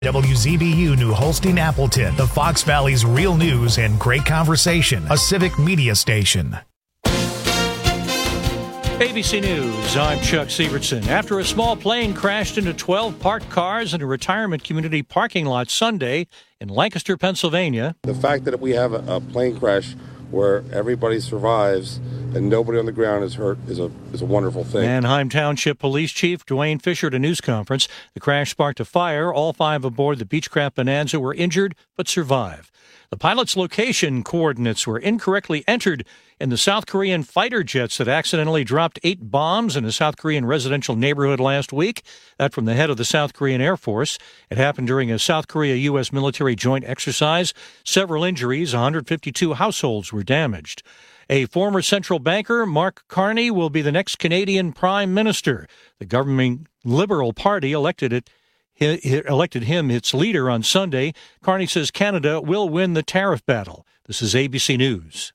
WZBU New Holstein Appleton, the Fox Valley's real news and great conversation, a civic media station. ABC News, I'm Chuck Sievertson. After a small plane crashed into 12 parked cars in a retirement community parking lot Sunday in Lancaster, Pennsylvania. The fact that we have a plane crash where everybody survives and nobody on the ground is hurt is a wonderful thing. Manheim Township Police Chief Dwayne Fisher at a news conference. The crash sparked a fire. All 5 aboard the Beechcraft Bonanza were injured but survived. The pilot's location coordinates were incorrectly entered in the South Korean fighter jets that accidentally dropped 8 bombs in a South Korean residential neighborhood last week. That from the head of the South Korean Air Force. It happened during a South Korea-U.S. military joint exercise. Several injuries, 152 households were damaged. A former central banker, Mark Carney, will be the next Canadian Prime Minister. The governing Liberal Party elected him its leader on Sunday. Carney says Canada will win the tariff battle. This is ABC News.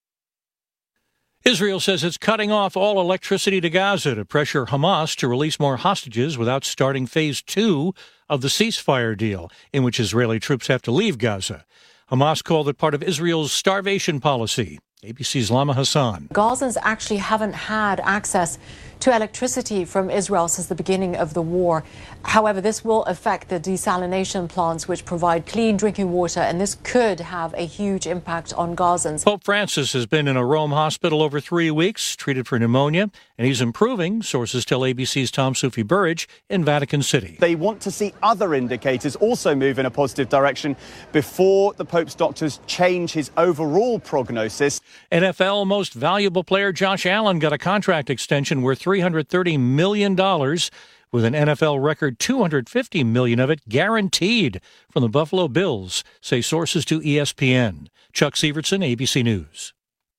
Israel says it's cutting off all electricity to Gaza to pressure Hamas to release more hostages without starting phase 2 of the ceasefire deal, in which Israeli troops have to leave Gaza. Hamas called it part of Israel's starvation policy. ABC's Lama Hassan. Gazans actually haven't had access to electricity from Israel since the beginning of the war. However, this will affect the desalination plants which provide clean drinking water, and this could have a huge impact on Gazans. Pope Francis has been in a Rome hospital over 3 weeks, treated for pneumonia, and he's improving, sources tell ABC's Tom Sufi Burridge in Vatican City. They want to see other indicators also move in a positive direction before the Pope's doctors change his overall prognosis. NFL most valuable player Josh Allen got a contract extension worth $330 million, with an NFL record $250 million of it guaranteed from the Buffalo Bills, say sources to ESPN. Chuck Sievertson, ABC News.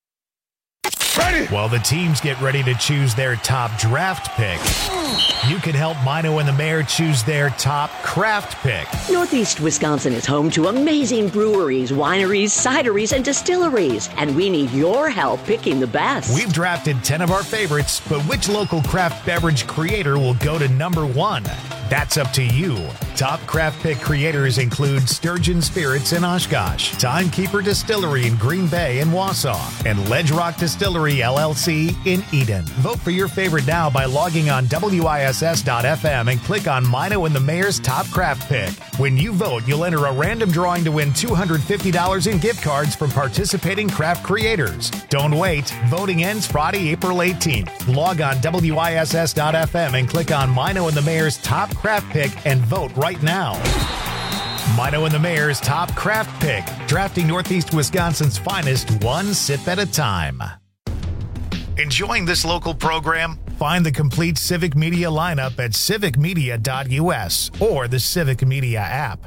Ready. While the teams get ready to choose their top draft pick, you can help Mino and the Mayor choose their top craft pick. Northeast Wisconsin is home to amazing breweries, wineries, cideries, and distilleries, and we need your help picking the best. We've drafted 10 of our favorites, but which local craft beverage creator will go to number 1? That's up to you. Top craft pick creators include Sturgeon Spirits in Oshkosh, Timekeeper Distillery in Green Bay and Wausau, and Ledge Rock Distillery LLC in Eden. Vote for your favorite now by logging on WISS.FM and click on Mino and the Mayor's Top Craft Pick. When you vote, you'll enter a random drawing to win $250 in gift cards from participating craft creators. Don't wait. Voting ends Friday, April 18th. Log on WISS.FM and click on Mino and the Mayor's Top Craft Pick and vote right now. Mino and the Mayor's Top Craft Pick, drafting Northeast Wisconsin's finest one sip at a time. Enjoying this local program? Find the complete Civic Media lineup at civicmedia.us or the Civic Media app.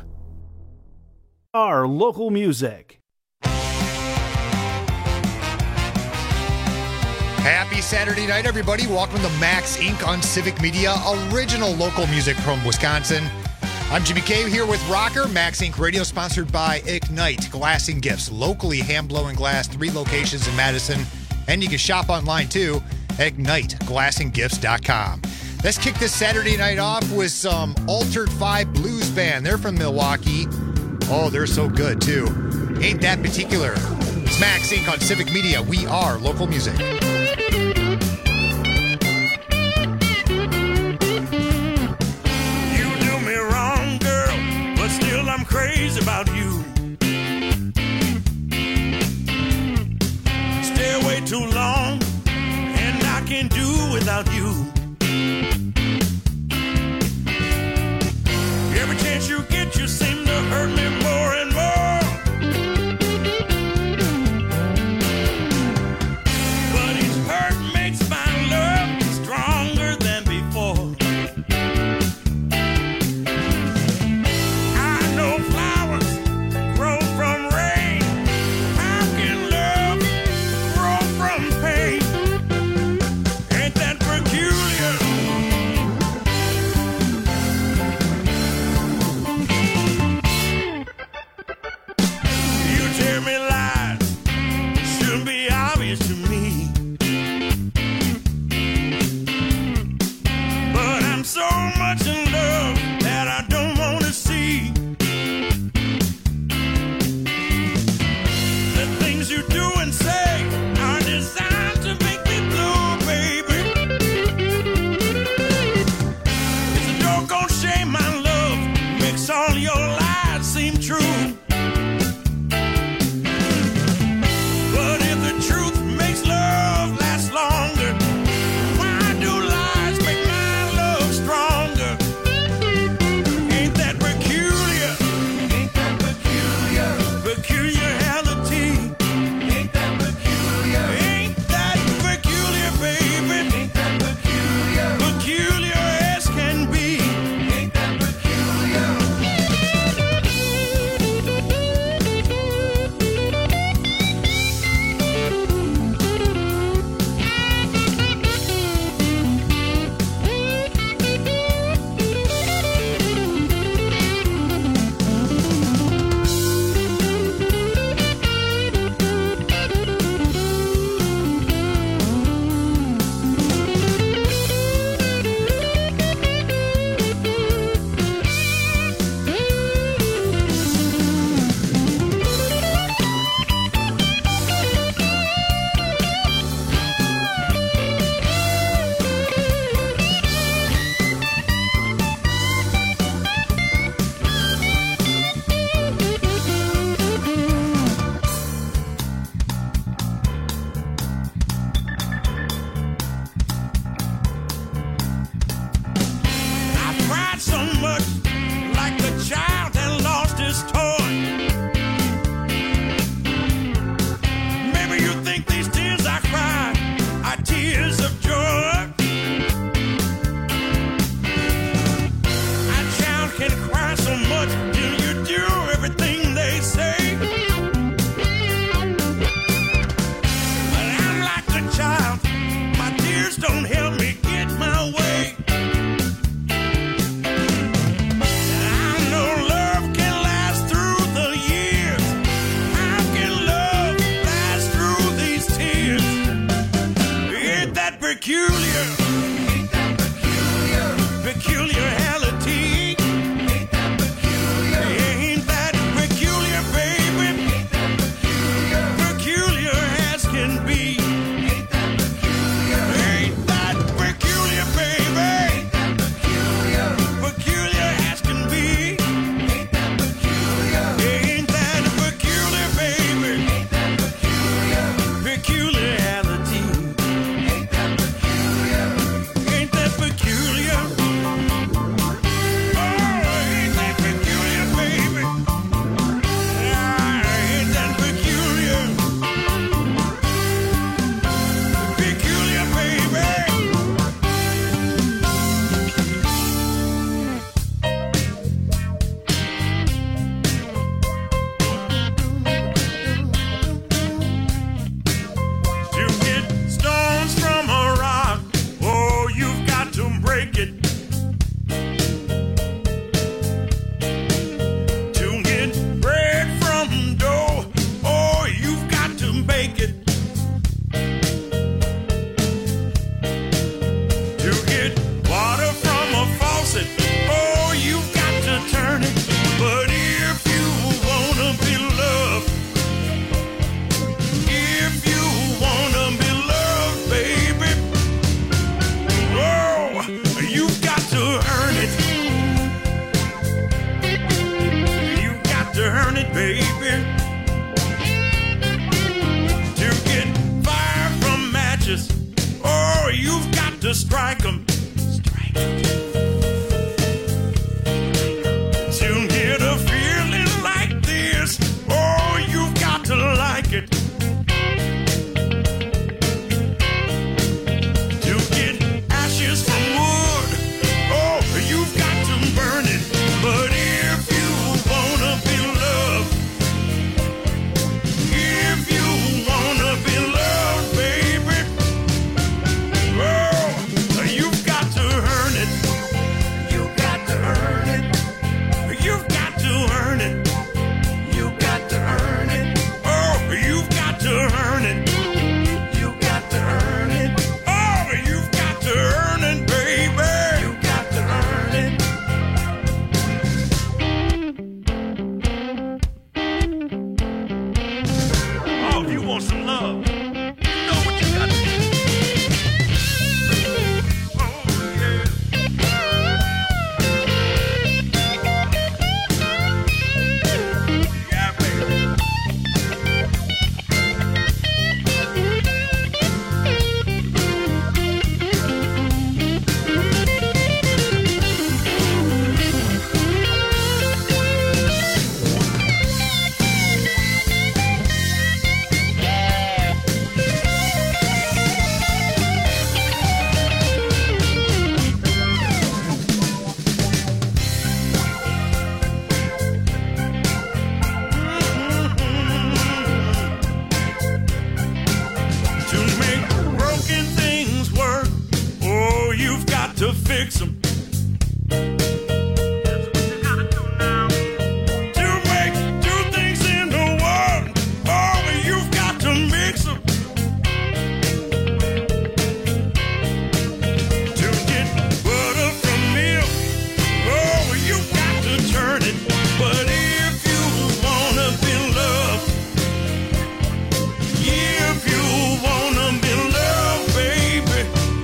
Our local music. Happy Saturday night, everybody. Welcome to Max Inc. on Civic Media, original local music from Wisconsin. I'm Jimmy K here with Rocker, Max Inc. Radio, sponsored by Ignite Glass and Gifts, locally hand-blowing glass, 3 locations in Madison, and you can shop online too at IgniteGlassandGifts.com. Let's kick this Saturday night off with some Altered 5 Blues Band. They're from Milwaukee. Oh, they're so good too. Ain't that particular. It's Max Inc. on Civic Media. We are local music. I'm crazy about you. Stay away too long, and I can't do without you. Every chance you get, you seem to hurt me more and more. But each hurt makes my love stronger than before. Ain't that peculiar? makes all your lies seem true. But if the truth makes love last longer, why do lies make my love stronger? Ain't that peculiar? Ain't that peculiar? Peculiarity. Ain't that peculiar? Ain't that peculiar, baby? Ain't that peculiar? Peculiar as can be. Ain't that peculiar? earn it. But if you wanna be loved, if you wanna be loved, baby,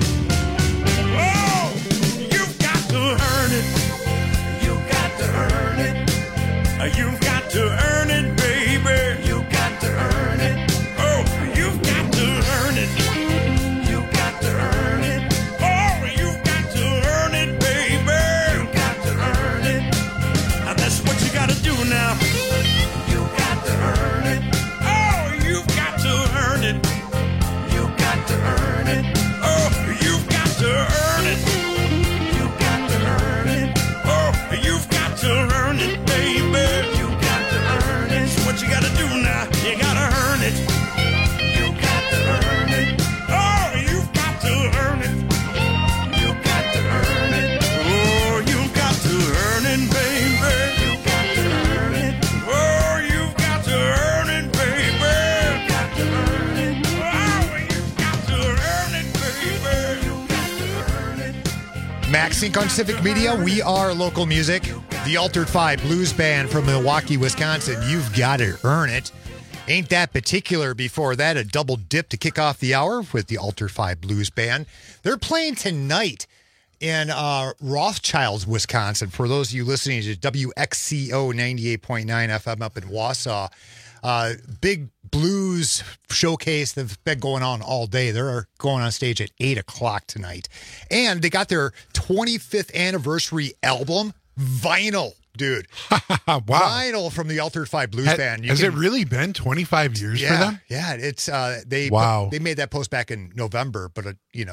oh, you've got to earn it. You've got to earn it. You've got to earn it, baby. You've got to earn it. Oh, you've got to earn it. You've got to earn it. Oh, you've got to earn it, baby. You've got to earn it. Now that's what you got to do now. You've got to earn it. Oh, you've got to earn it. You've got to earn it. Oh, you've got to earn it. You've got to earn it. Oh, you've got to earn it, baby. You've got to earn it. That's what you got to do now. You got to earn it. You've got to earn it. Oh, you've got to earn it. You've got to earn it. Oh, you've got to earn it, baby. You've got to earn it. Oh, you've got to earn it, baby. You've got to earn it. Oh, you've got to earn it, baby. You've got to earn it. Max Inc. on Civic Media. We are local music. The Altered Five Blues Band from Milwaukee, Wisconsin. You've got to earn it. Ain't that particular. Before that, a double dip to kick off the hour with the Altered Five Blues Band. They're playing tonight in Rothschilds, Wisconsin. For those of you listening to WXCO 98.9 FM up in Wausau, big blues showcase that's been going on all day. They're going on stage at 8 o'clock tonight. And they got their 25th anniversary album, vinyl, dude. Wow. Vinyl from the Altered Five Blues Band. Has it really been 25 years for them? Yeah, it's they made that post back in November, but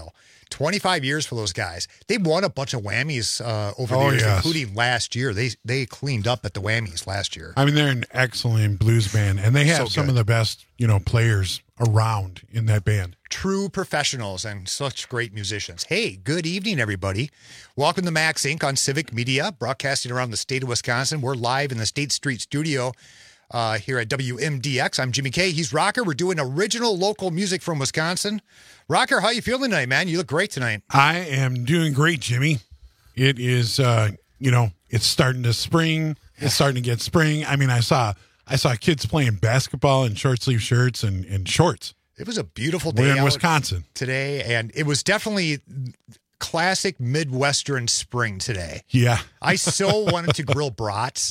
25 years for those guys. They won a bunch of Whammys over the years, including last year. They cleaned up at the Whammys last year. I mean, they're an excellent blues band, and they have some of the best, players around in that band. True professionals and such great musicians. Hey, good evening, everybody. Welcome to Max Inc. on Civic Media, broadcasting around the state of Wisconsin. We're live in the State Street studio here at WMDX. I'm Jimmy K. He's Rocker. We're doing original local music from Wisconsin. Rocker, how you feeling tonight, man? You look great tonight. I am doing great, Jimmy. It is, it's starting to spring. It's starting to get spring. I mean, I saw kids playing basketball in short sleeve shirts and shorts. It was a beautiful day in Wisconsin today, and it was definitely classic Midwestern spring today. Yeah. I so wanted to grill brats.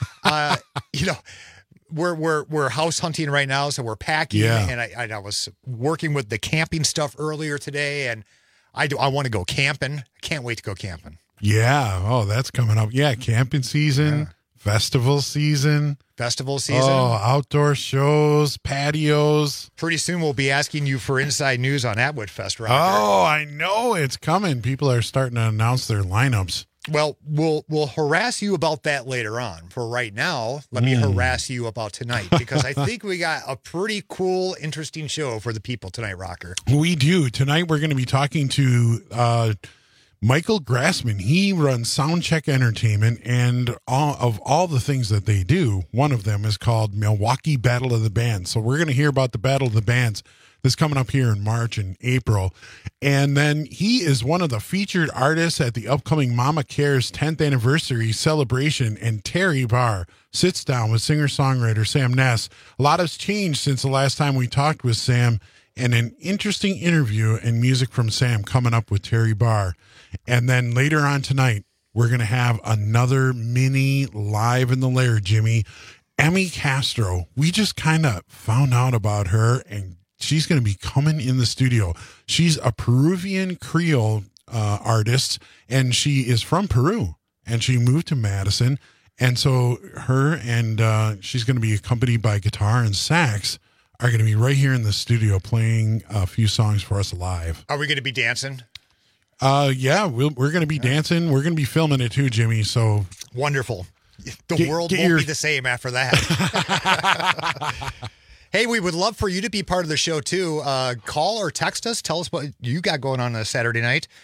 We're house hunting right now, so we're packing. Yeah. And I was working with the camping stuff earlier today, and I want to go camping. I can't wait to go camping. Yeah. Oh, that's coming up. Yeah, camping season. Yeah. Festival season. Oh, outdoor shows, patios. Pretty soon we'll be asking you for inside news on Atwood Fest, Roger. Oh, I know it's coming. People are starting to announce their lineups. Well, we'll harass you about that later on. For right now, let me harass you about tonight, because I think we got a pretty cool, interesting show for the people tonight, Rocker. We do. Tonight we're going to be talking to Michael Grassman. He runs Soundcheck Entertainment, and all the things that they do, one of them is called Milwaukee Battle of the Bands. So we're going to hear about the Battle of the Bands that's coming up here in March and April. And then he is one of the featured artists at the upcoming Mama Cares 10th anniversary celebration, and Terry Barr sits down with singer-songwriter Sam Ness. A lot has changed since the last time we talked with Sam, and an interesting interview and music from Sam coming up with Terry Barr. And then later on tonight, we're going to have another mini live in the lair, Jimmy. Emmy Castro, we just kind of found out about her, and she's going to be coming in the studio. She's a Peruvian Creole artist, and she is from Peru, and she moved to Madison. And so her and she's going to be accompanied by guitar and sax, are going to be right here in the studio playing a few songs for us live. Are we going to be dancing? Yeah, we're going to be dancing. We're going to be filming it too, Jimmy. So wonderful. The world won't be the same after that. Hey, we would love for you to be part of the show too. Call or text us. Tell us what you got going on a Saturday night.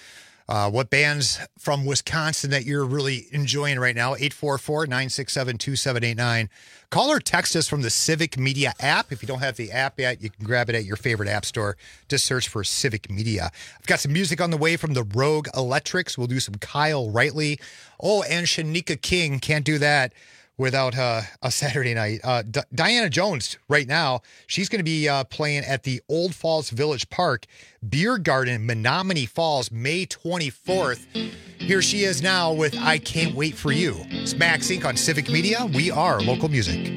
what bands from Wisconsin that you're really enjoying right now. 844-967-2789. Call or text us from the Civic Media app. If you don't have the app yet, you can grab it at your favorite app store. Just search for Civic Media. I've got some music on the way from the Rogue Electrics. We'll do some Kyle Rightly. Oh, and Shanika King. Can't do that without a Saturday night. Diana Jones right now, she's going to be playing at the Old Falls Village Park Beer Garden, Menominee Falls, May 24th. Here she is now with I Can't Wait For You. It's Max Inc. on Civic Media. We are local music.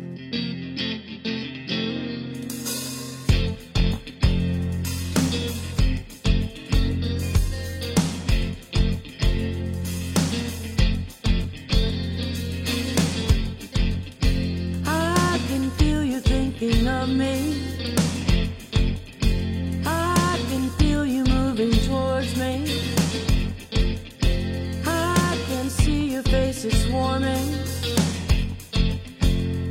Of me, I can feel you moving towards me. I can see your face is warming.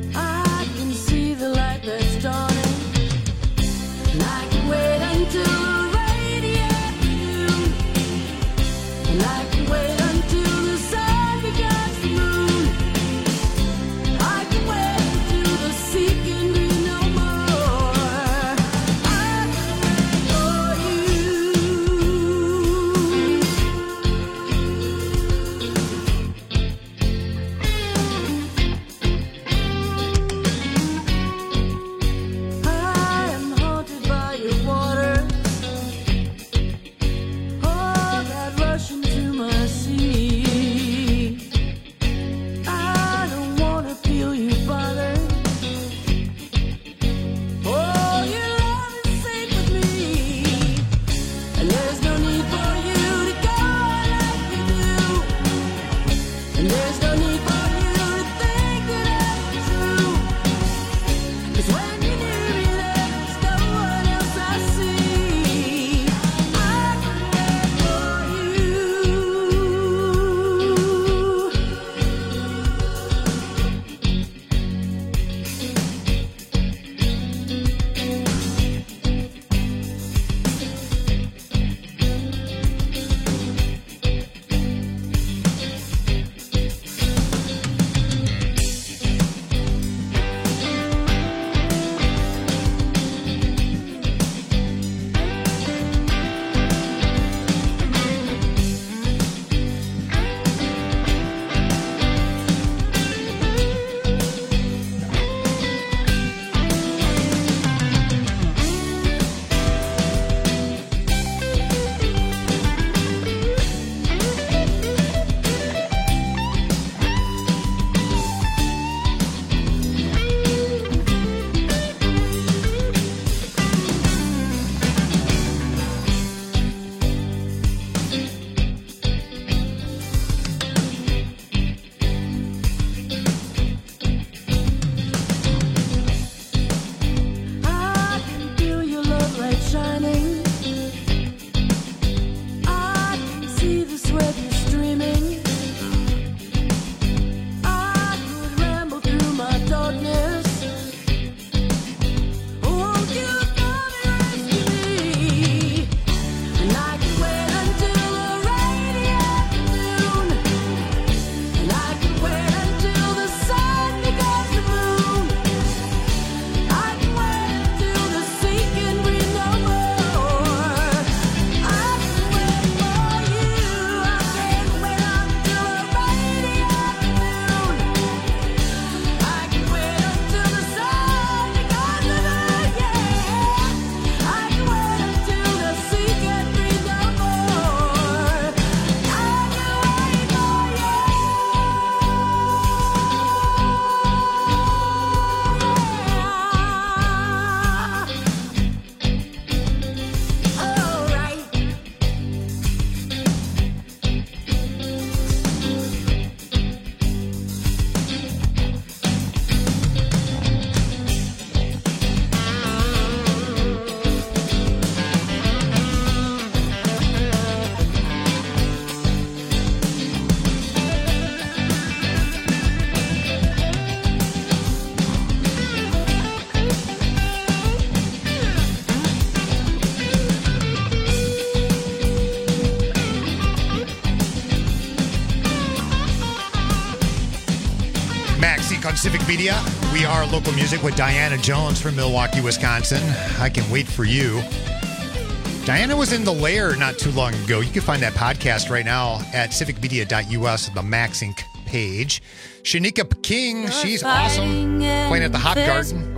Inc. on Civic Media. We are local music with Diana Jones from Milwaukee, Wisconsin. I Can Wait for You. Diana was in The Lair not too long ago. You can find that podcast right now at civicmedia.us, the Max Inc. page. Shanika King, she's awesome, playing at the Hop Garden.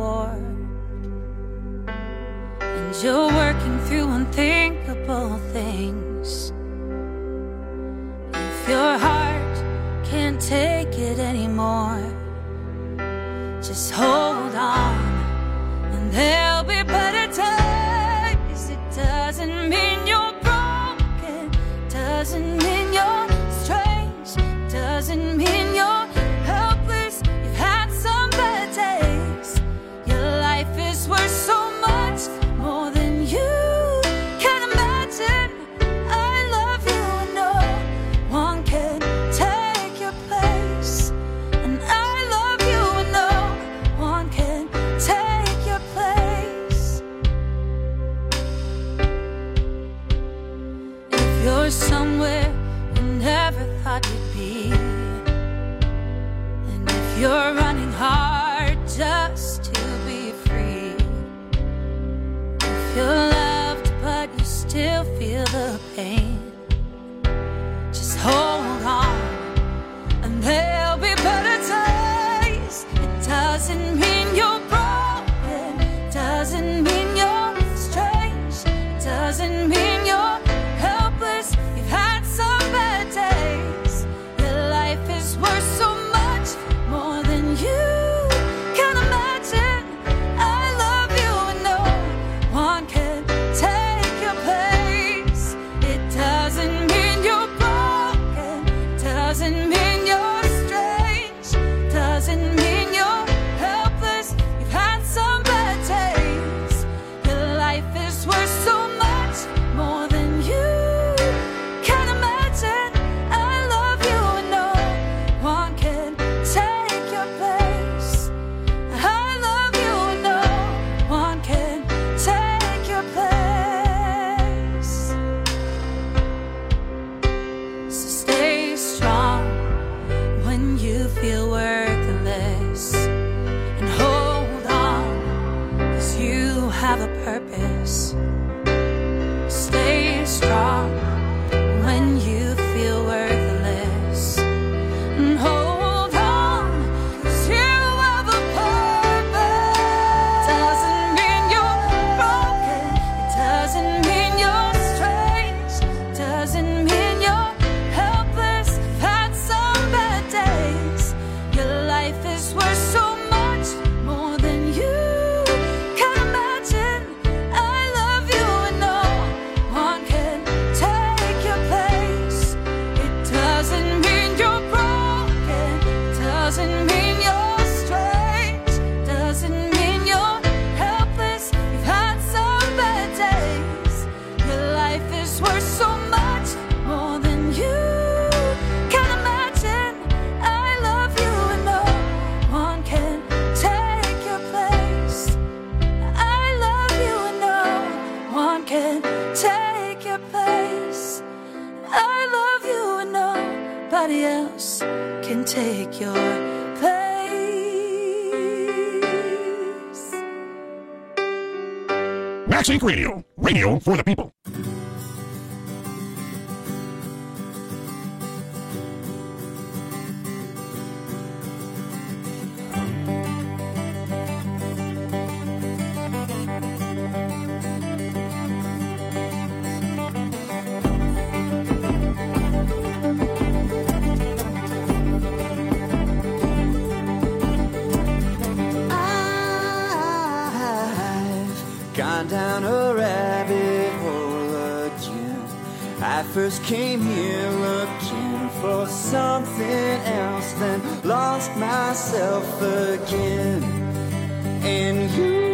And you're working through unthinkable things. If your heart can't take it anymore, just hold on, and there'll be better times. It doesn't mean you're broken, doesn't mean you're strange, doesn't mean you're helpless. You've had some bad days. Your life is worth so much more than you can imagine. I love you and no one can take your place. And I love you and no one can take your place. If you're somewhere you never thought you'd be, and if you're running hard just to be free, if you're loved but you still feel the pain, just hold on, and there'll be better days. It doesn't mean you're broken, doesn't mean you're strange, doesn't mean you're helpless. You've had some bad days. Your life is worth so much more than you can imagine. I love you and no one can take your place. It doesn't mean you're broken, doesn't mean you're strange, doesn't mean you're helpless. You've had some bad days. Your life is worth so much more than you can imagine. I love you and no one can take your place. I love you and no one can take your place. So stay strong when you feel worthless, and hold on, 'cause you have a purpose. Stay strong when you feel worthless, and hold on, 'cause you have a purpose. Doesn't mean you're broken, it doesn't mean you're strange, doesn't mean you're helpless. You've had some bad days. Your life is worth so much more than you can imagine. I love you and no one can take your place. It doesn't mean you're broken, doesn't mean you're strange, doesn't mean you're helpless. You've had some bad days. Your life is worth so much more than you can imagine. I love you and no one can take your place. I love you and no one can take your place. I love you and nobody else can take your place. Max Inc. Radio. Radio for the people. I've gone down a rabbit hole again. I first came here looking for something else, then lost myself again. And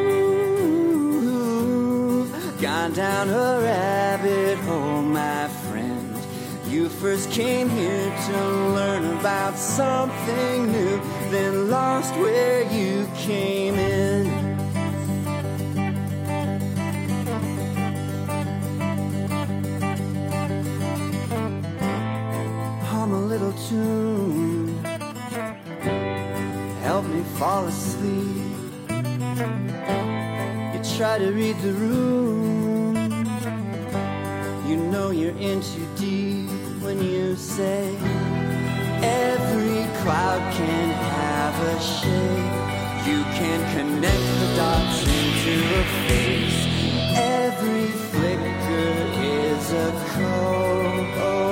you've gone down a rabbit hole, my friend. You first came here to learn about something new, then lost where you came in. Hum a little tune help me fall asleep. You try to read the room. You know you're in too deep when you say every cloud can have a shape. You can connect the dots into a face. Every flicker is a code.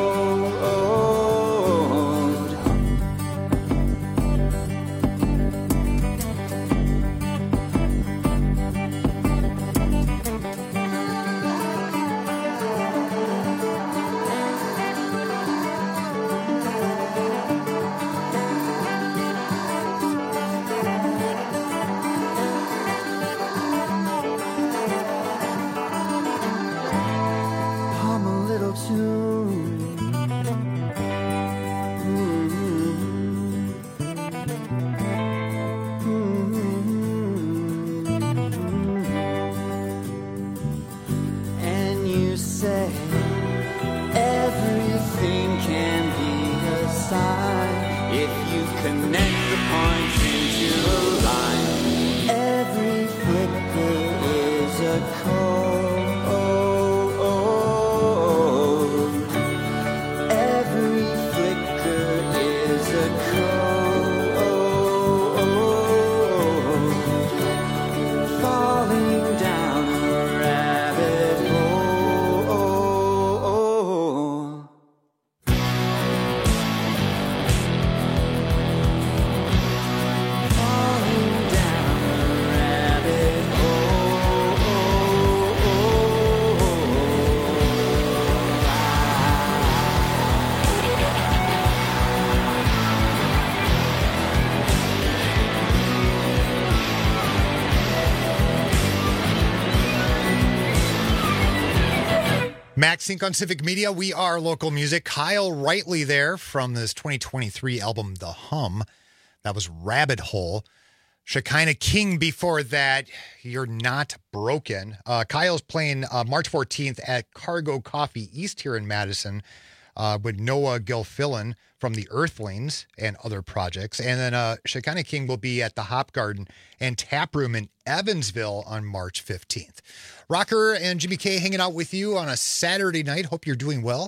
Max Inc. on Civic Media. We are local music. Kyle Rightly there from this 2023 album, The Hum. That was Rabbit Hole. Shekinah King before that, You're Not Broken. Kyle's playing March 14th at Cargo Coffee East here in Madison with Noah Gilfillan from the Earthlings and other projects. And then Shekinah King will be at the Hop Garden and Tap Room in Evansville on March 15th. Rocker and Jimmy K hanging out with you on a Saturday night. Hope you're doing well.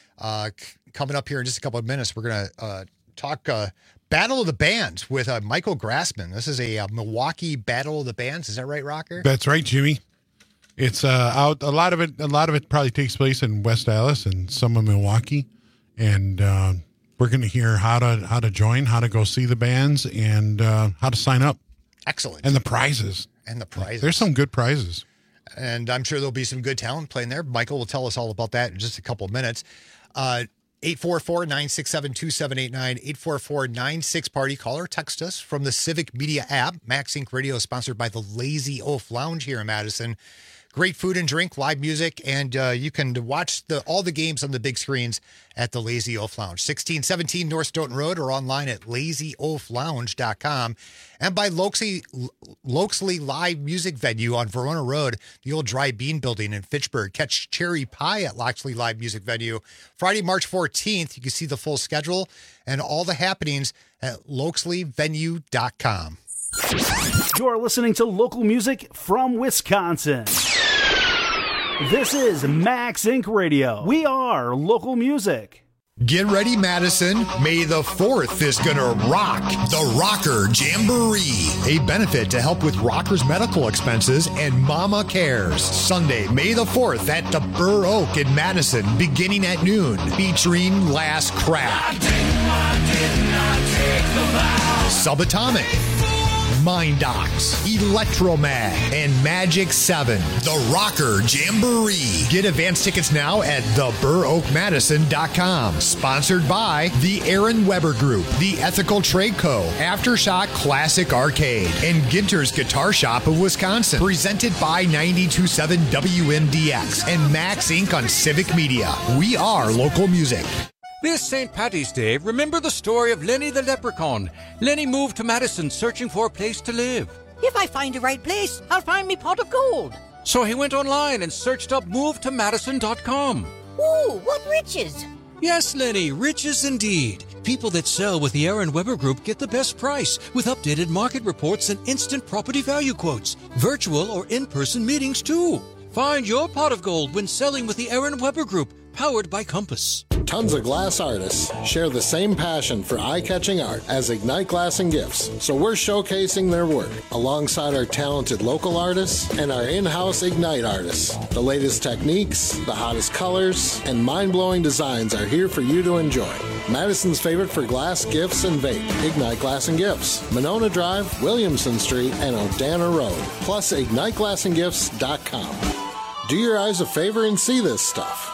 Coming up here in just a couple of minutes, we're going to talk Battle of the Bands with Michael Grassman. This is a Milwaukee Battle of the Bands. Is that right, Rocker? That's right, Jimmy. It's out. A lot of it probably takes place in West Allis and some of Milwaukee, and we're going to hear how to join, how to go see the bands, and how to sign up. Excellent. And the prizes. There's some good prizes. And I'm sure there'll be some good talent playing there. Michael will tell us all about that in just a couple of minutes. 844-967-2789, 844-96-PARTY. Call or text us from the Civic Media app. Max Inc. Radio is sponsored by the Lazy Oaf Lounge here in Madison. Great food and drink, live music, and you can watch all the games on the big screens at the Lazy Oaf Lounge. 1617 North Stoughton Road or online at lazyoaflounge.com. And by Lokesley Live Music Venue on Verona Road, the old Dry Bean Building in Fitchburg. Catch Cherry Pie at Lokesley Live Music Venue Friday, March 14th. You can see the full schedule and all the happenings at lokesleyvenue.com. You're listening to local music from Wisconsin. This is Max Inc. Radio. We are local music. Get ready, Madison. May the 4th is going to rock the Rocker Jamboree, a benefit to help with rockers' medical expenses and Mama Cares. Sunday, May the 4th at the Burr Oak in Madison, beginning at noon, featuring Last Crack, Subatomic, Mindox, Electromag, and Magic 7. The Rocker Jamboree. Get advance tickets now at theburroakmadison.com. Sponsored by the Aaron Weber Group, the Ethical Trade Co., Aftershock Classic Arcade, and Ginter's Guitar Shop of Wisconsin. Presented by 92.7 WMDX and Max Inc. on Civic Media. We are local music. This St. Paddy's Day, remember the story of Lenny the Leprechaun. Lenny moved to Madison searching for a place to live. If I find the right place, I'll find me pot of gold. So he went online and searched up movetomadison.com. Ooh, what riches! Yes, Lenny, riches indeed. People that sell with the Aaron Weber Group get the best price with updated market reports and instant property value quotes. Virtual or in-person meetings, too. Find your pot of gold when selling with the Aaron Weber Group, powered by Compass. Tons of glass artists share the same passion for eye-catching art as Ignite Glass and Gifts, so we're showcasing their work alongside our talented local artists and our in-house Ignite artists. The latest techniques, the hottest colors, and mind-blowing designs are here for you to enjoy. Madison's favorite for glass, gifts, and vape, Ignite Glass and Gifts, Monona Drive, Williamson Street, and Odana Road, plus IgniteGlassandGifts.com. Do your eyes a favor and see this stuff.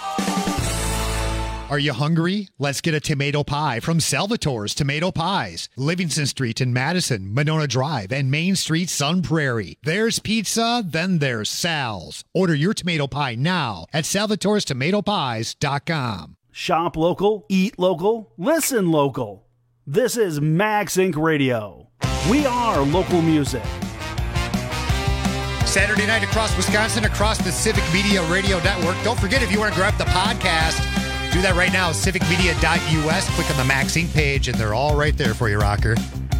Are you hungry? Let's get a tomato pie from Salvatore's Tomato Pies. Livingston Street in Madison, Monona Drive, and Main Street, Sun Prairie. There's pizza, then there's Sal's. Order your tomato pie now at salvatorestomatopies.com. Shop local, eat local, listen local. This is Max Inc. Radio. We are local music. Saturday night across Wisconsin, across the Civic Media Radio Network. Don't forget, if you want to grab the podcast, do that right now, civicmedia.us. Click on the Max Inc. page, and they're all right there for you, Rocker.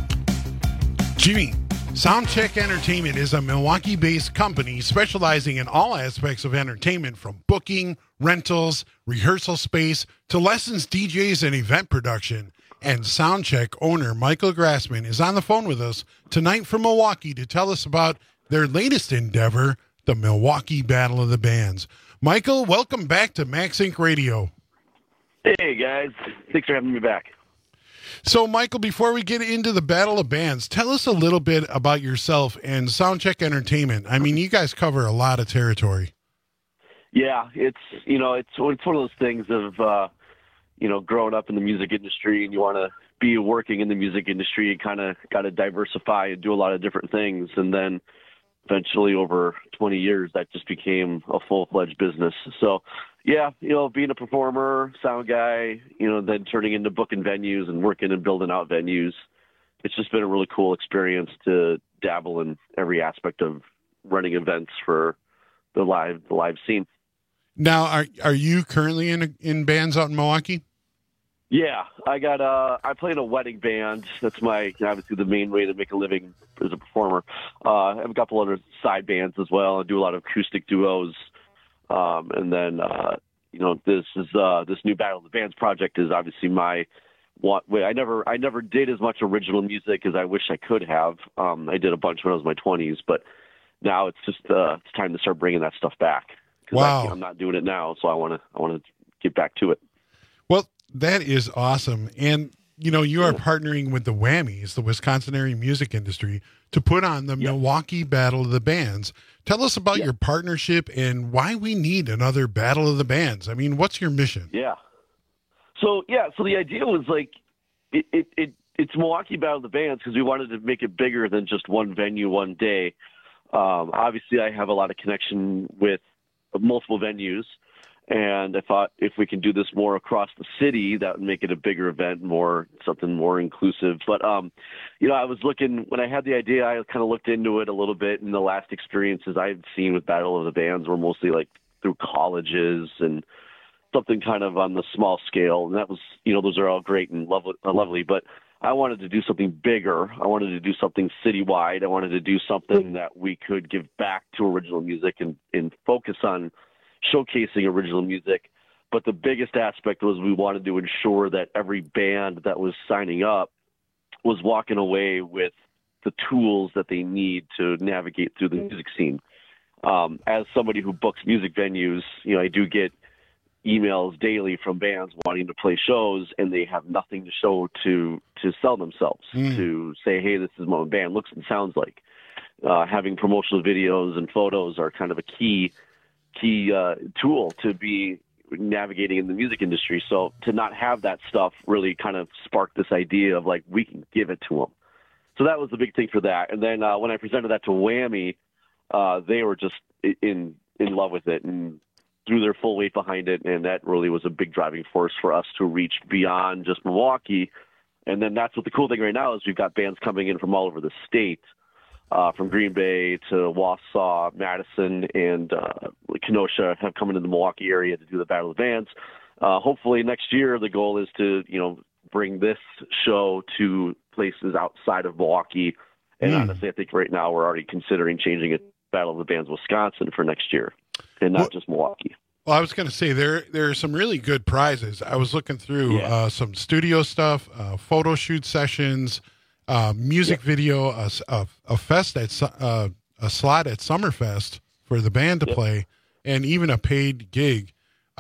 Jimmy, Soundcheck Entertainment is a Milwaukee-based company specializing in all aspects of entertainment, from booking, rentals, rehearsal space, to lessons, DJs, and event production. And Soundcheck owner Michael Grassman is on the phone with us tonight from Milwaukee to tell us about their latest endeavor, the Milwaukee Battle of the Bands. Michael, welcome back to Max Inc. Radio. Hey, guys. Thanks for having me back. So, Michael, before we get into the Battle of Bands, tell us a little bit about yourself and Soundcheck Entertainment. I mean, you guys cover a lot of territory. Yeah, it's one of those things of, growing up in the music industry, and you want to be working in the music industry, you kind of got to diversify and do a lot of different things. And then eventually over 20 years, that just became a full-fledged business. So, yeah, being a performer, sound guy, then turning into booking venues and working and building out venues. It's just been a really cool experience to dabble in every aspect of running events for the live scene. Now, are you currently in bands out in Milwaukee? Yeah, I play in a wedding band. That's obviously the main way to make a living as a performer. I have a couple other side bands as well. I do a lot of acoustic duos. And then, this new Battle of the Bands project is obviously my one. I never did as much original music as I wish I could have. I did a bunch when I was in my 20s, but now it's just it's time to start bringing that stuff back. Wow. I'm not doing it now, so I want to get back to it. Well, that is awesome. And, you are partnering with the Whammies, the Wisconsin area music industry, to put on the Milwaukee Battle of the Bands. Tell us about your partnership and why we need another Battle of the Bands. I mean, what's your mission? Yeah. So the idea was it's Milwaukee Battle of the Bands because we wanted to make it bigger than just one venue one day. Obviously, I have a lot of connection with multiple venues, and I thought if we can do this more across the city, that would make it a bigger event, something more inclusive. But, I was looking, when I had the idea, I kind of looked into it a little bit, and the last experiences I've seen with Battle of the Bands were mostly through colleges and something kind of on the small scale. And that was, those are all great and lovely, but I wanted to do something bigger. I wanted to do something citywide. I wanted to do something that we could give back to original music and focus on showcasing original music. But the biggest aspect was we wanted to ensure that every band that was signing up was walking away with the tools that they need to navigate through the music scene. As somebody who books music venues, I do get emails daily from bands wanting to play shows, and they have nothing to show to sell themselves, to say, hey, this is what my band looks and sounds like. Having promotional videos and photos are kind of a key tool to be navigating in the music industry. So to not have that stuff really kind of sparked this idea of we can give it to them. So that was the big thing for that. And then when I presented that to Whammy, they were just in love with it and threw their full weight behind it. And that really was a big driving force for us to reach beyond just Milwaukee. And then that's what the cool thing right now is we've got bands coming in from all over the state. From Green Bay to Wausau, Madison, and Kenosha have come into the Milwaukee area to do the Battle of the Bands. Hopefully next year the goal is to, bring this show to places outside of Milwaukee. And honestly, I think right now we're already considering changing it to Battle of the Bands Wisconsin for next year, and not just Milwaukee. Well, I was going to say there are some really good prizes. I was looking through some studio stuff, photo shoot sessions, music video, a fest at a slot at Summerfest for the band to play, and even a paid gig.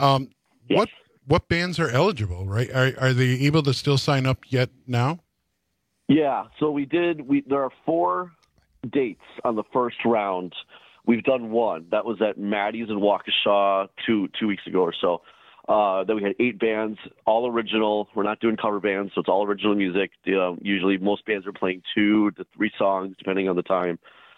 What bands are eligible? Right? Are they able to still sign up yet now? Yeah, so there are 4 dates on the first round. We've done one. That was at Maddie's in Waukesha 2 weeks ago or so. Then we had 8 bands, all original. We're not doing cover bands, so it's all original music. Usually most bands are playing 2 to 3 songs, depending on the time.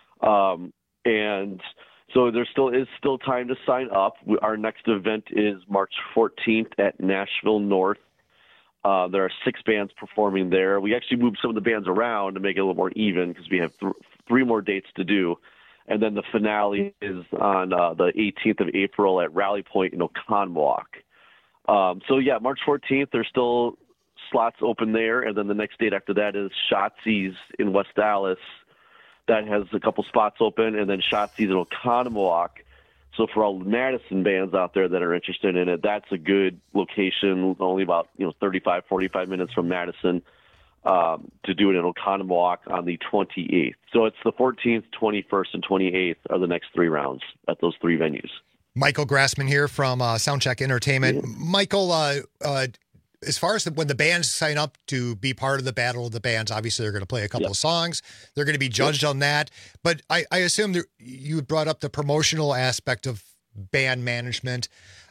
And so there is still time to sign up. Our next event is March 14th at Nashville North. There are 6 bands performing there. We actually moved some of the bands around to make it a little more even because we have 3 more dates to do. And then the finale is on the 18th of April at Rally Point in Oconomowoc. March 14th, there's still slots open there. And then the next date after that is Shotzi's in West Dallas. That has a couple spots open. And then Shotzi's in Oconomowoc. So for all the Madison bands out there that are interested in it, that's a good location, only about 35, 45 minutes from Madison, to do it in Oconomowoc on the 28th. So it's the 14th, 21st, and 28th are the next 3 rounds at those 3 venues. Michael Grassman here from Soundcheck Entertainment. Michael, as far as when the bands sign up to be part of the Battle of the Bands, obviously they're going to play a couple of songs. They're going to be judged on that. But I assume that you brought up the promotional aspect of band management.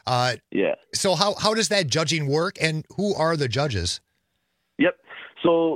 So how does that judging work, and who are the judges? Yep. So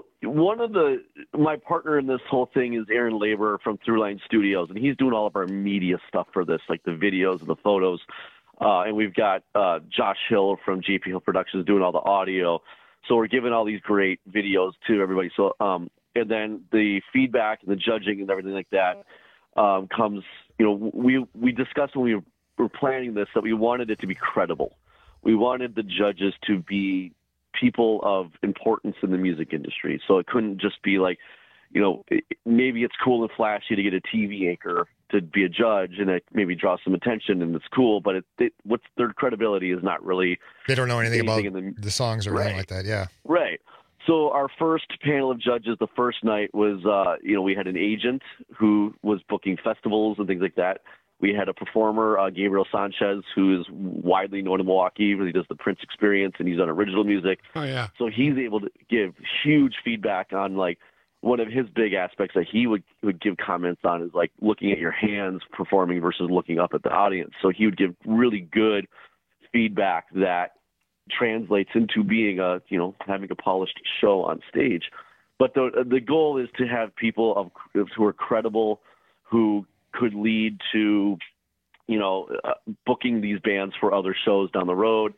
my partner in this whole thing is Aaron Labor from Throughline Studios, and he's doing all of our media stuff for this, like the videos and the photos. And we've got Josh Hill from JP Hill Productions doing all the audio. So we're giving all these great videos to everybody. So and then the feedback and the judging and everything like that comes. We discussed when we were planning this that we wanted it to be credible. We wanted the judges to be people of importance in the music industry. So it couldn't just be like, maybe it's cool and flashy to get a TV anchor to be a judge, and it maybe draws some attention, and it's cool, but what's their credibility is not really. They don't know anything about the songs or anything like that. Yeah. Right. So our first panel of judges, the first night was, we had an agent who was booking festivals and things like that. We had a performer, Gabriel Sanchez, who is widely known in Milwaukee. He does the Prince Experience, and he's done original music. Oh, yeah. So he's able to give huge feedback on, like, one of his big aspects that he would give comments on is, like, looking at your hands performing versus looking up at the audience. So he would give really good feedback that translates into being having a polished show on stage. But the goal is to have people who are credible, who could lead to, booking these bands for other shows down the road.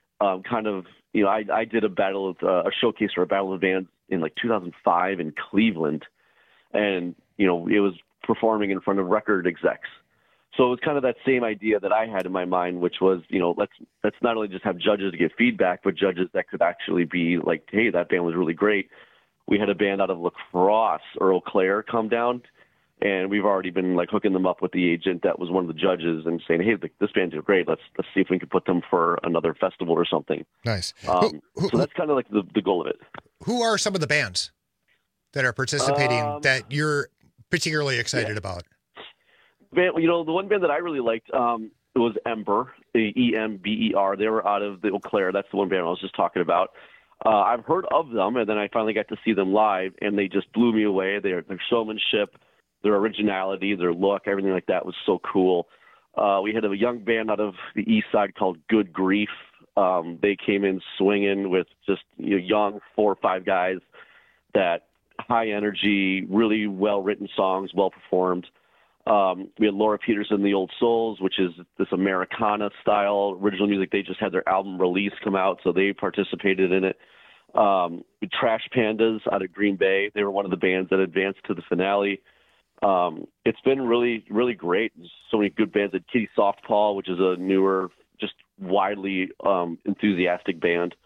I did a showcase for a Battle of the Bands in like 2005 in Cleveland, and it was performing in front of record execs. So it was kind of that same idea that I had in my mind, which was, let's not only just have judges to give feedback, but judges that could actually be like, hey, that band was really great. We had a band out of La Crosse, Earl Clare, come down, and we've already been like hooking them up with the agent that was one of the judges and saying, hey, this band did great. Let's see if we can put them for another festival or something. Nice. So that's kind of like the goal of it. Who are some of the bands that are participating that you're particularly excited about? The one band that I really liked was Ember, E-M-B-E-R. They were out of the Eau Claire. That's the one band I was just talking about. I've heard of them, and then I finally got to see them live, and they just blew me away. Their showmanship, their originality, their look, everything like that was so cool. We had a young band out of the East Side called Good Grief. They came in swinging with just young 4 or 5 guys that high energy, really well-written songs, well-performed. We had Laura Peterson and the Old Souls, which is this Americana-style original music. They just had their album release come out, so they participated in it. Trash Pandas out of Green Bay. They were one of the bands that advanced to the finale. It's been really, really great. There's so many good bands. At Kitty Softpaw, which is a newer, just widely enthusiastic band.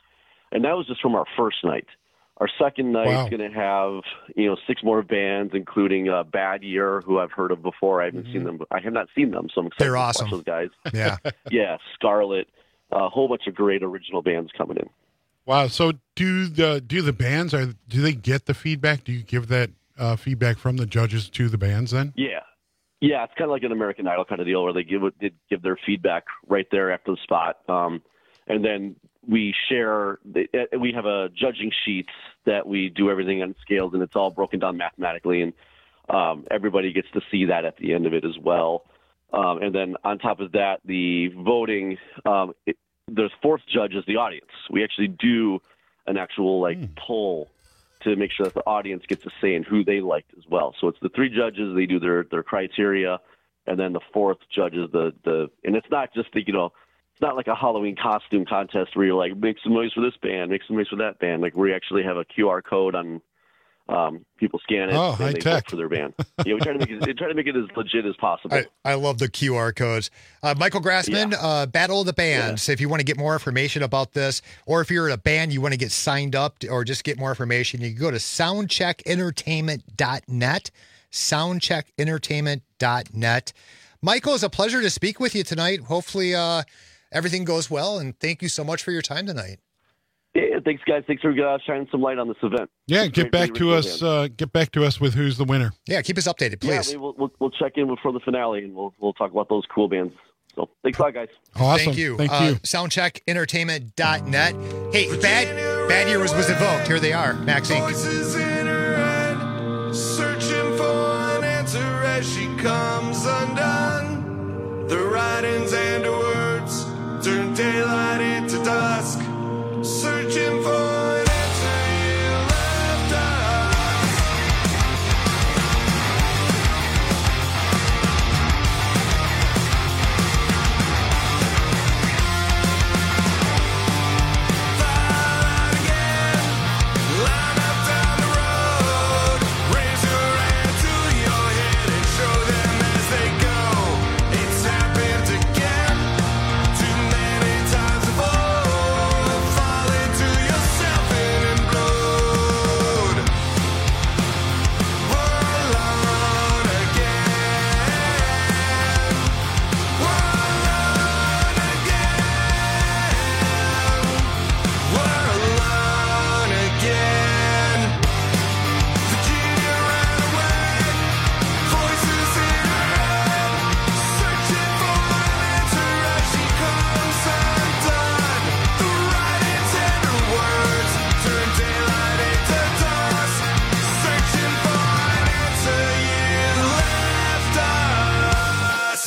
And that was just from our first night. Our second night is going to have, 6 more bands, including Bad Year, who I've heard of before. I haven't seen them. I have not seen them, so I'm excited They're to awesome. watch those guys. Yeah. Yeah, Scarlet, a whole bunch of great original bands coming in. Wow. So do the bands, do they get the feedback? Do you give that feedback from the judges to the bands then? Yeah. Yeah, it's kind of like an American Idol kind of deal where they give their feedback right there after the spot. And then we share, we have a judging sheet that we do everything on scales, and it's all broken down mathematically, and everybody gets to see that at the end of it as well. And then on top of that, the voting, the fourth judge is the audience. We actually do an actual poll to make sure that the audience gets a say in who they liked as well. So it's the 3 judges, they do their criteria, and then the fourth judge is the and it's not just it's not like a Halloween costume contest where you're like, make some noise for this band, make some noise for that band. Like, we actually have a QR code on people scan it and they vote for their band. Yeah, we try to make it as legit as possible. I love the QR codes. Michael Grassman, Battle of the Bands. If you want to get more information about this, or if you're in a band, you want to get signed up or just get more information, you can go to soundcheckentertainment.net, soundcheckentertainment.net. Michael, it's a pleasure to speak with you tonight. Hopefully everything goes well, and thank you so much for your time tonight. Yeah, thanks, guys. Thanks for shining some light on this event. Yeah, get back to us. Get back to us with who's the winner. Yeah, keep us updated, please. Yeah, we'll check in before the finale, and we'll talk about those cool bands. So thanks a lot, guys. Awesome. Thank you. Thank you. Soundcheckentertainment.net. Hey, Bad Year was invoked. Here they are, Max Inc. Voices in her head, searching for an answer as she comes undone. The writings and her words turn daylight into dusk. Searching for an answer you left us. Fire again, line up down the road. Raise your hand to your head and show them as they go. It's happened again, too many times before. Fall into yourself and implode. We're alone again. We're alone again. We're alone again. Virginia ran away, voices in her head, searching for an answer as she comes undone. The writings and her words turn daylight into dusk. Searching for an answer you left us.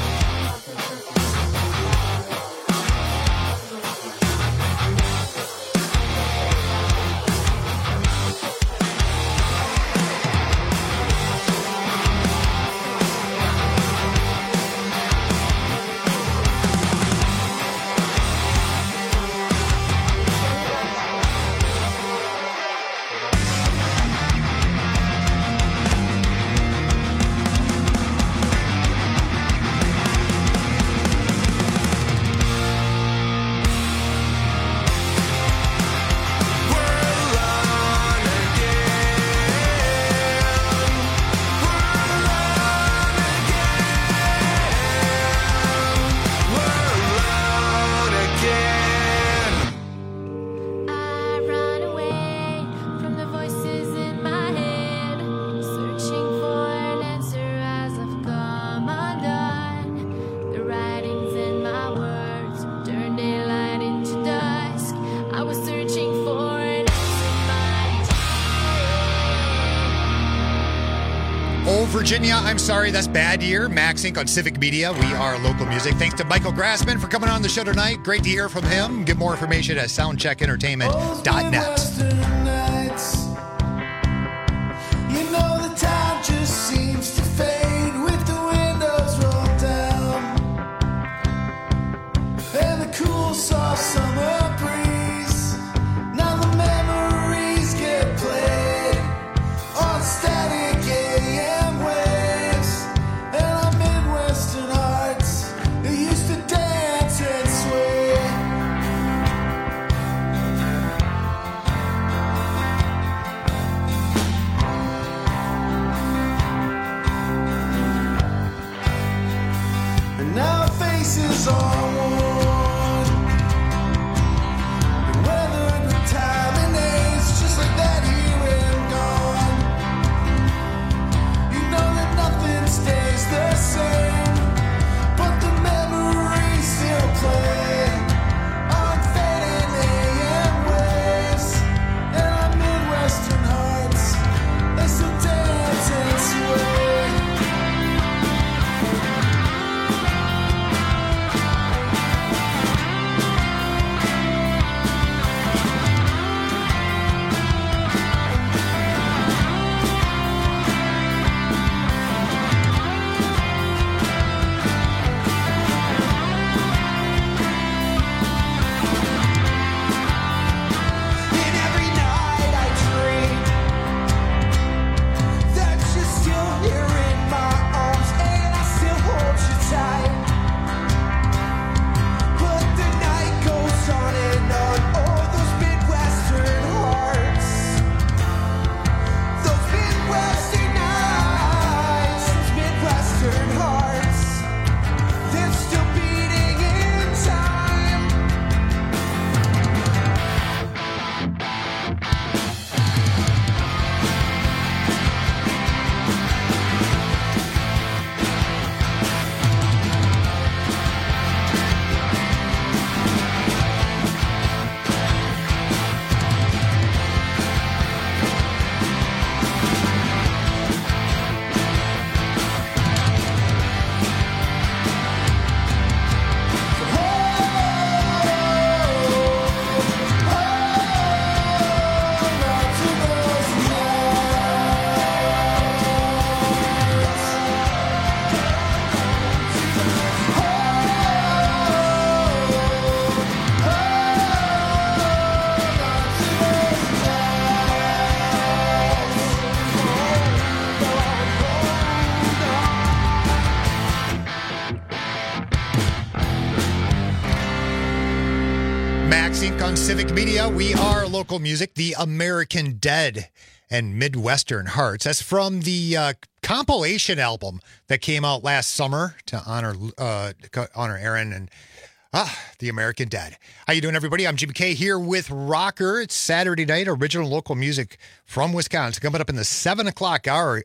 I run away from the voices in my head, searching for an answer as I've come undone. The writings in my words turn daylight into dusk. I was searching for an answer, Oh, Virginia, I'm sorry. That's Bad Year. Max Inc. on Civic Media. We are local music. Thanks to Michael Grassman for coming on the show tonight. Great to hear from him. Get more information at soundcheckentertainment.net. You know the time just seems to fade with the windows rolled down and the cool soft summer breeze. Now the memories get played on static AM waves, and our Midwestern hearts they used to dance and sway. on Civic Media. We are local music, the American Dead and Midwestern Hearts. That's from the compilation album that came out last summer to honor Aaron and the American Dead. How you doing, everybody? I'm Jimmy K here with Rocker. It's Saturday night, original local music from Wisconsin. Coming up in the 7 o'clock hour,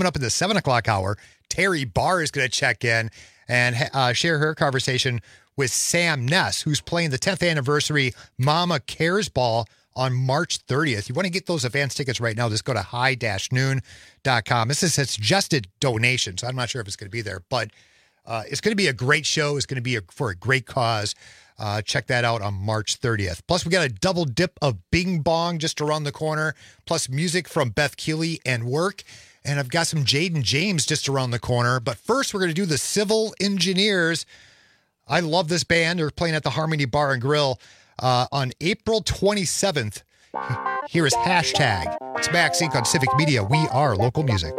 Terry Barr is going to check in and share her conversation with Sam Ness, who's playing the 10th anniversary Mama Cares Ball on March 30th. You want to get those advance tickets right now, just go to high-noon.com. This is a suggested donation, so I'm not sure if it's going to be there, but it's going to be a great show. It's going to be for a great cause. Check that out on March 30th. Plus, we got a double dip of Bing Bong just around the corner, plus music from Beth Keeley and Work. And I've got some Jaden James just around the corner. But first, we're going to do the Civil Engineers. I love this band. They're playing at the Harmony Bar and Grill on April 27th. Here is Hashtag. It's Max Inc. on Civic Media. We are local music.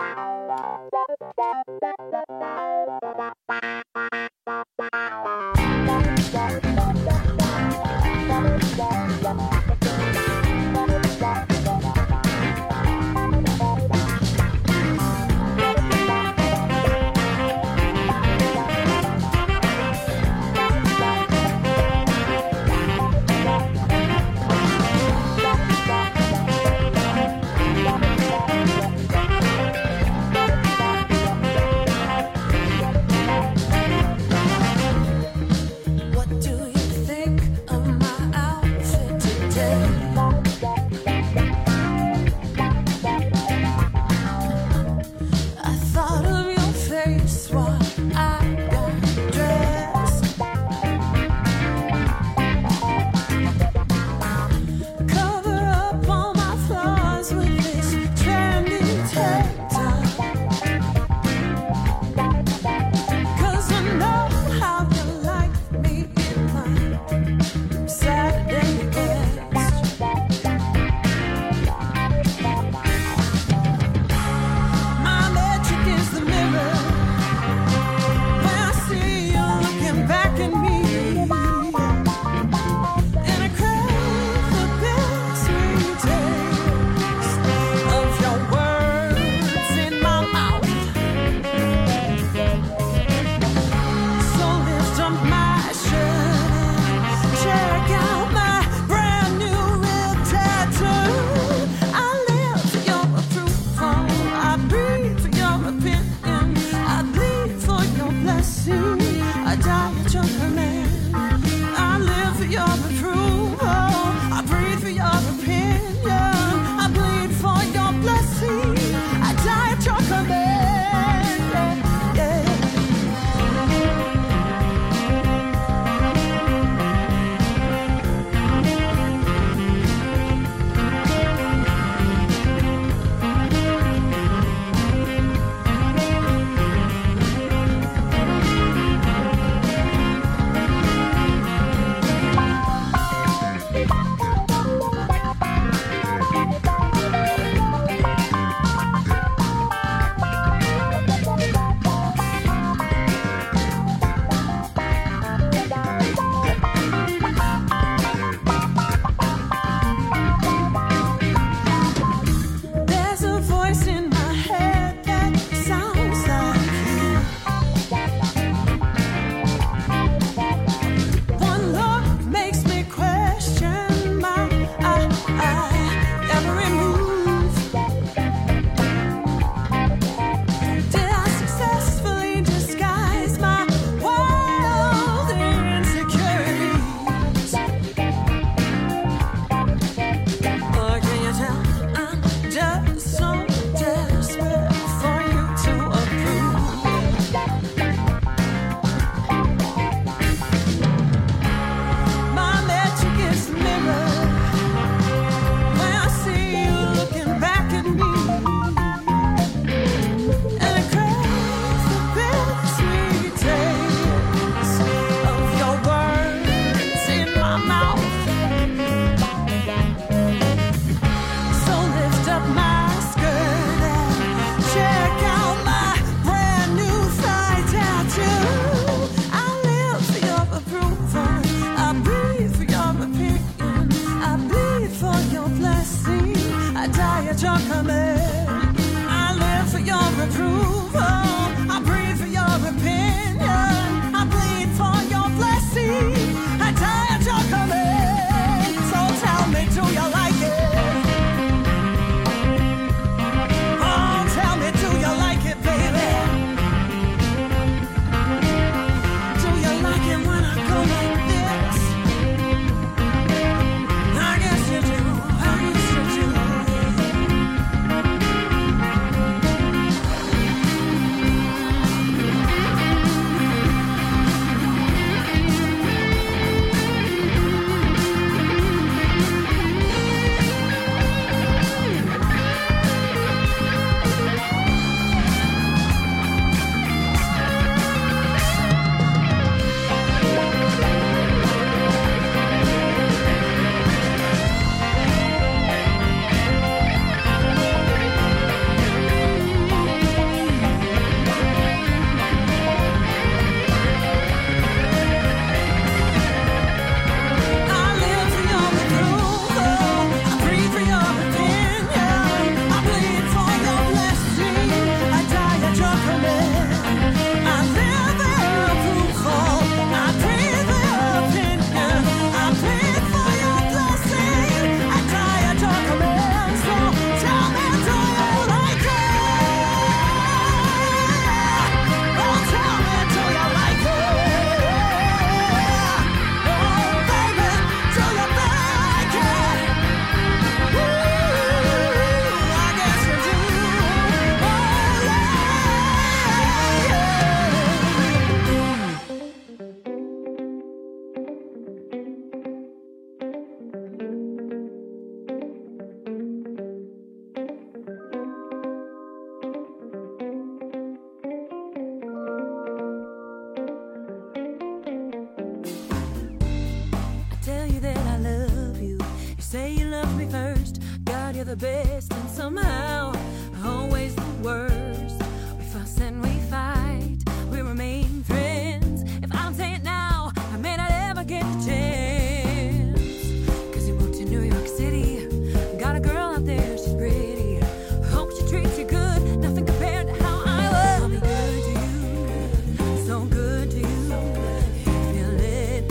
we're the best and somehow always the worst. We fuss and we fight, we remain friends. If I don't say it now, I may not ever get the chance. Cause you moved to New York City, got a girl out there, she's pretty. Hope she treats you good, nothing compared to how I was. I'll be good to you, so good to you. If you let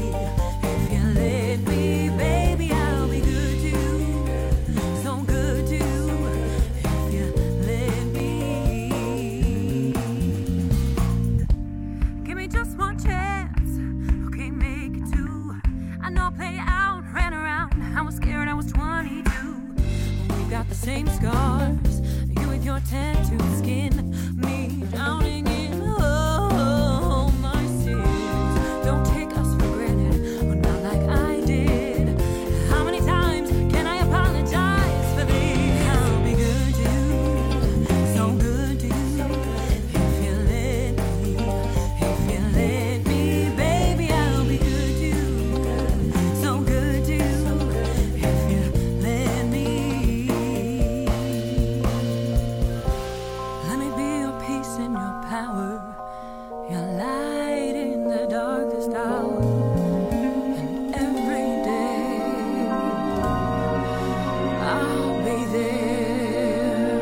me, baby, I'll be good to you, so good to you. If you let me, give me just one chance, okay, make it two. I know I played out, ran around, I was scared, I was 22. We've got the same scars, you with your tattooed skin, me drowning in oh my sins. Don't take us for granted, but not like I did. How many times can I apologize for this? I'll be good to you, so good to you. If you let me, baby, I'll be good to you, so good to you. If you let me, let me be your peace and your power, your light in the darkest hour. And every day I'll be there.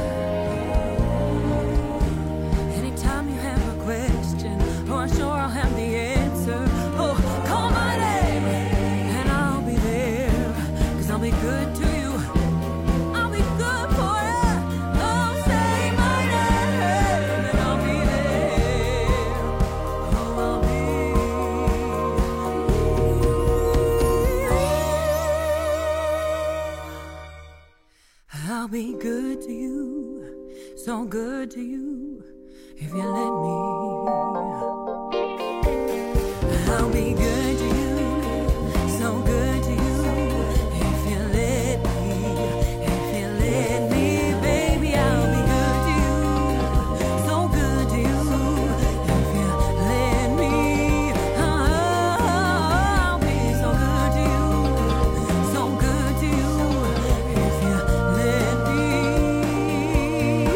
Anytime you have a question, oh, I'm sure I'll have the answer. Oh, call my name and I'll be there. Cause I'll be good to you, I'll be good for you. Oh, say my name and I'll be there. Oh, I'll be good to you, so good to you. If you let me, I'll be good to you, so good to you. If you let me, baby, I'll be good to you, so good to you. If you let me, I'll be so good to you, so good to you. If you let me,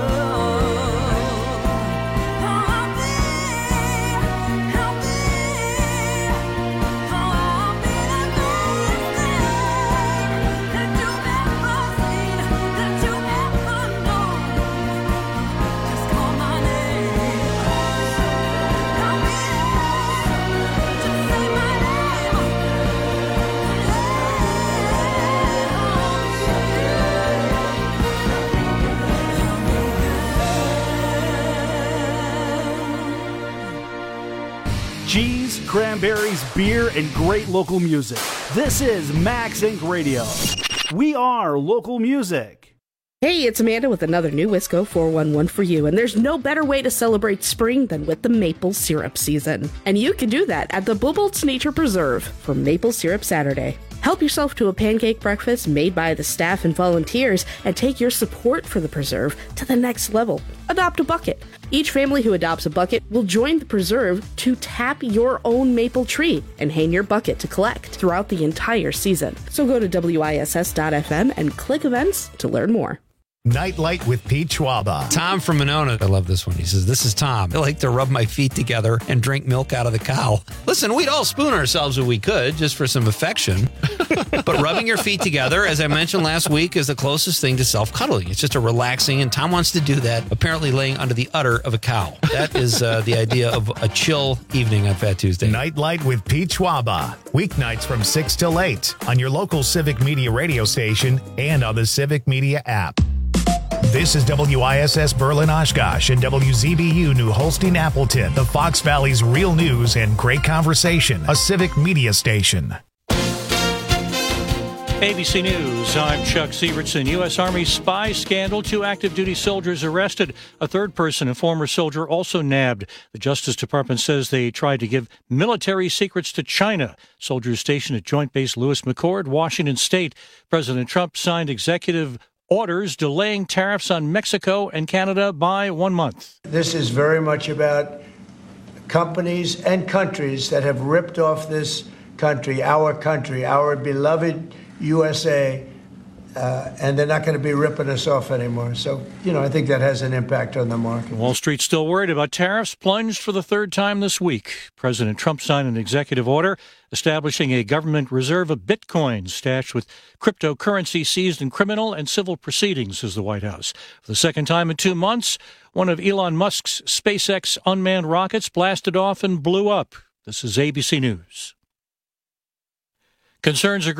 Cheese, cranberries, beer, and great local music. This is Max Inc. Radio. We are local music. Hey, it's Amanda with another new Wisco 411 for you, and there's no better way to celebrate spring than with the maple syrup season. And you can do that at the Bubolt's Nature Preserve for Maple Syrup Saturday. Help yourself to a pancake breakfast made by the staff and volunteers and take your support for the preserve to the next level. Adopt a bucket. Each family who adopts a bucket will join the preserve to tap your own maple tree and hang your bucket to collect throughout the entire season. So go to WISS.FM and click events to learn more. Nightlight with Pete Schwaba. Tom from Monona. I love this one. He says, "This is Tom. I like to rub my feet together and drink milk out of the cow." Listen, we'd all spoon ourselves if we could, just for some affection. But rubbing your feet together, as I mentioned last week, is the closest thing to self-cuddling. It's just a relaxing, and Tom wants to do that, apparently laying under the udder of a cow. That is the idea of a chill evening on Fat Tuesday. Nightlight with Pete Schwaba. Weeknights from 6 till 8 on your local Civic Media radio station and on the Civic Media app. This is WISS Berlin Oshkosh and WZBU New Holstein Appleton, the Fox Valley's real news and great conversation, a Civic Media station. ABC News, I'm Chuck Sievertson. U.S. Army spy scandal, 2 active duty soldiers arrested. A third person, a former soldier, also nabbed. The Justice Department says they tried to give military secrets to China. Soldiers stationed at Joint Base Lewis McChord, Washington State. President Trump signed executive orders delaying tariffs on Mexico and Canada by 1 month. This is very much about companies and countries that have ripped off this country, our beloved USA, and they're not going to be ripping us off anymore. So, I think that has an impact on the market. Wall Street's still worried about tariffs, plunged for the third time this week. President Trump signed an executive order establishing a government reserve of Bitcoin stashed with cryptocurrency seized in criminal and civil proceedings, says the White House. For the second time in 2 months, one of Elon Musk's SpaceX unmanned rockets blasted off and blew up. This is ABC News. Concerns are